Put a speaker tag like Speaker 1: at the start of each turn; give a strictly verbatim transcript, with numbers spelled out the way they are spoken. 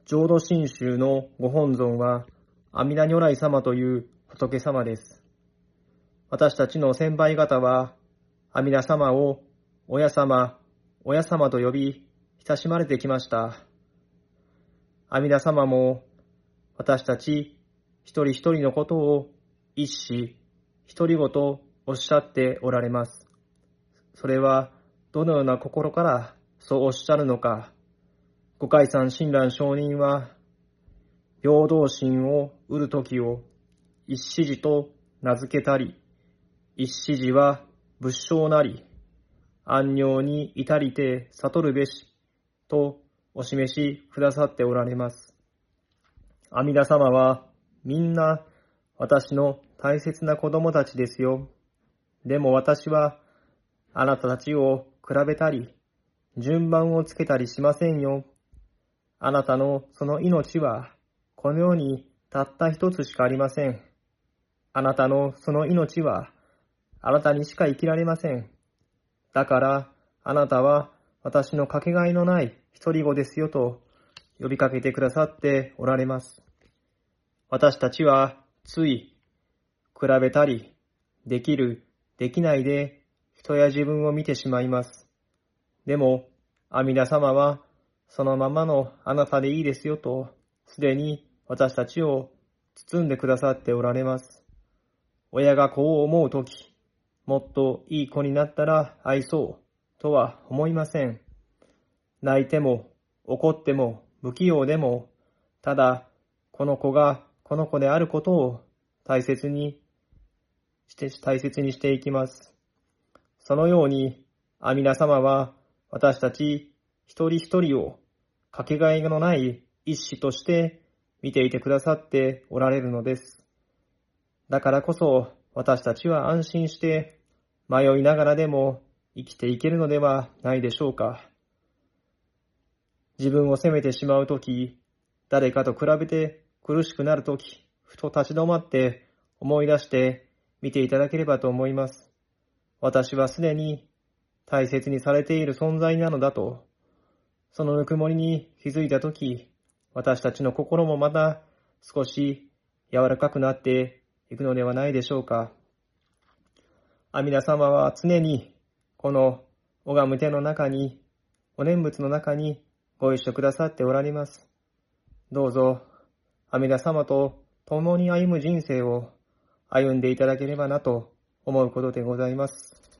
Speaker 1: 浄土真宗のご本尊は阿弥陀如来様という仏様です。私たちの先輩方は阿弥陀様を親様、親様と呼び親しまれてきました。阿弥陀様も私たち一人一人のことを一子、独り言とおっしゃっておられます。それはどのような心からそうおっしゃるのか。ご海山親鸞上人は、平等心を得るときを一子寺と名付けたり、一子寺は仏性なり、安寧に至りて悟るべしとお示しくださっておられます。阿弥陀様はみんな私の大切な子供たちですよ。でも私はあなたたちを比べたり、順番をつけたりしませんよ。あなたのその命はこの世にたった一つしかありません。あなたのその命はあなたにしか生きられません。だからあなたは私のかけがえのない独り子ですよと呼びかけてくださっておられます。私たちはつい比べたり、できる、できないで人や自分を見てしまいます。でも阿弥陀様はそのままのあなたでいいですよと、すでに私たちを包んでくださっておられます。親が子を思うとき、もっといい子になったら愛そうとは思いません。泣いても怒っても不器用でも、ただこの子がこの子であることを大切にして大切にしていきます。そのように阿弥陀様は私たち一人一人をかけがえのない一子として見ていてくださっておられるのです。だからこそ私たちは安心して迷いながらでも生きていけるのではないでしょうか。自分を責めてしまうとき、誰かと比べて苦しくなるとき、ふと立ち止まって思い出して見ていただければと思います。私はすでに大切にされている存在なのだと、そのぬくもりに気づいたとき、私たちの心もまた少し柔らかくなっていくのではないでしょうか。阿弥陀様は常にこの拝む手の中に、お念仏の中にご一緒くださっておられます。どうぞ阿弥陀様と共に歩む人生を歩んでいただければなと思うことでございます。